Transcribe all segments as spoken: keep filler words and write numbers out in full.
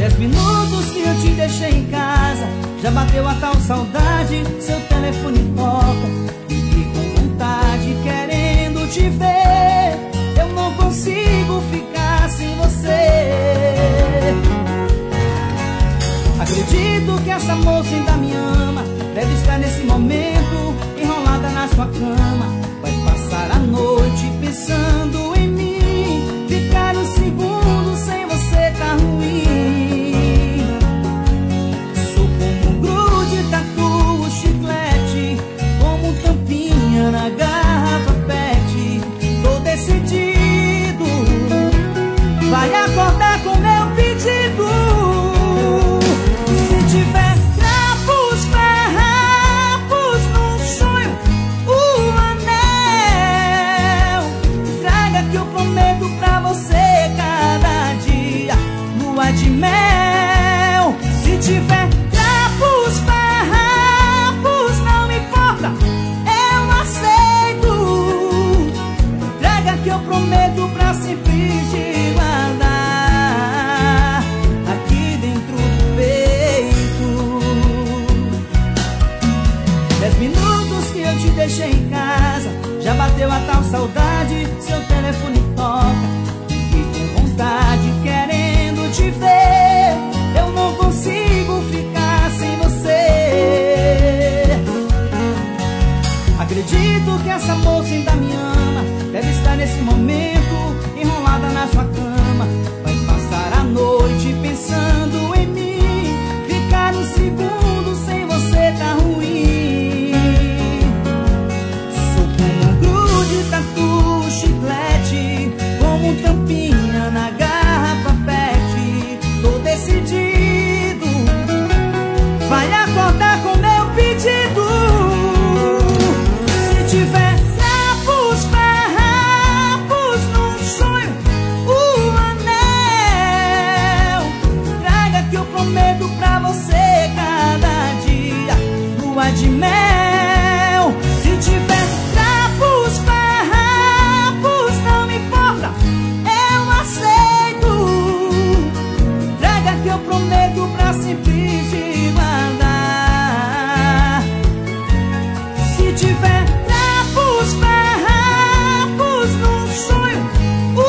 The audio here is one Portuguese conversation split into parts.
Dez minutos que eu te deixei em casa, já bateu a tal saudade, seu telefone toca. Fiquei com vontade, querendo te ver. Eu não consigo ficar sem você. Acredito que essa moça ainda me ama. Deve estar nesse momento enrolada na sua cama. Vai passar a noite pensando em mim. Ficar um segundo sem você tá ruim. Sou como um grude, tatu, chiclete, como tampinha na garrafa pet. Tô decidido, vai acordar com meu pedido. Se tiver trapos, farrapos num sonho, o anel, traga que eu prometo pra você cada dia lua de mel. Se tiver trapos, farrapos, não me importa, eu aceito. Traga que eu prometo pra sempre te guardar aqui dentro do peito. Dez minutos que eu te deixei em casa, já bateu a tal saudade, seu telefone toca. Fiquei com vontade, querendo te ver. Eu não consigo ficar sem você. Acredito que essa moça ainda me ama. Deve estar nesse momento enrolada na sua cama. Vai passar a noite pensando em mim. Ficar um segundo sem você tá ruim. Sou como um grude, tatu, chiclete, como um tampinha na garrafa pet. Tô decidido, vai acordar com meu pedido. Se tiver trapos, farrapos num sonho, o anel, traga que eu prometo pra você cada dia lua de mel. Se tiver trapos, farrapos, não me importa, eu aceito. Traga que eu prometo pra sempre te guardar. Se tiver trapos, farrapos num sonho, o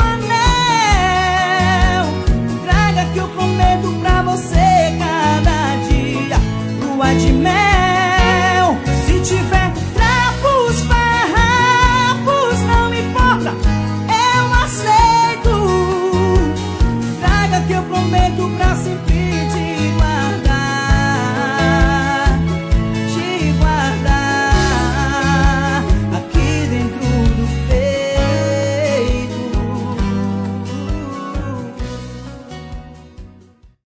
anel, traga que eu prometo pra você cada dia lua de mel. Se tiver trapos, farrapos, não me importa, eu aceito. Traga que eu prometo pra sempre